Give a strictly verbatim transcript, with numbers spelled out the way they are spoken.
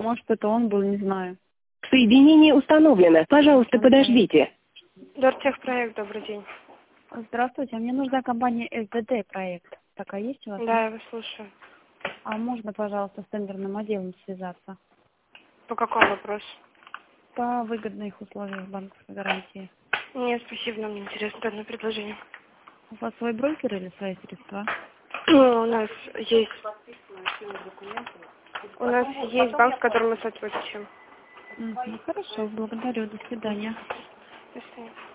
Может, это он был, не знаю. Соединение установлено. Пожалуйста, подождите. Дортехпроект, добрый день. Здравствуйте, а мне нужна компания эс дэ дэ проект. Такая есть у вас? Да, я вас слушаю. А можно, пожалуйста, с тендерным отделом связаться? По какому вопросу? По выгодных условиях банковской гарантии. Нет, спасибо, нам не интересно данное предложение. У вас свой брокер или свои средства? У нас есть... У нас есть банк, с которым мы сотрудничаем. Мгм, хорошо, благодарю, до свидания. До свидания.